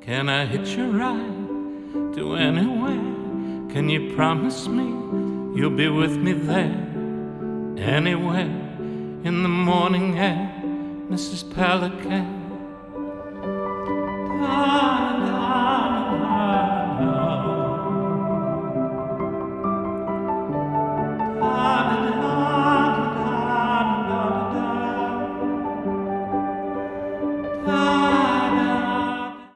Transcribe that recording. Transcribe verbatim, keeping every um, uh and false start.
Can I hitch a ride to anywhere? Can you promise me you'll be with me there? Anywhere in the morning air, Missus Pelican.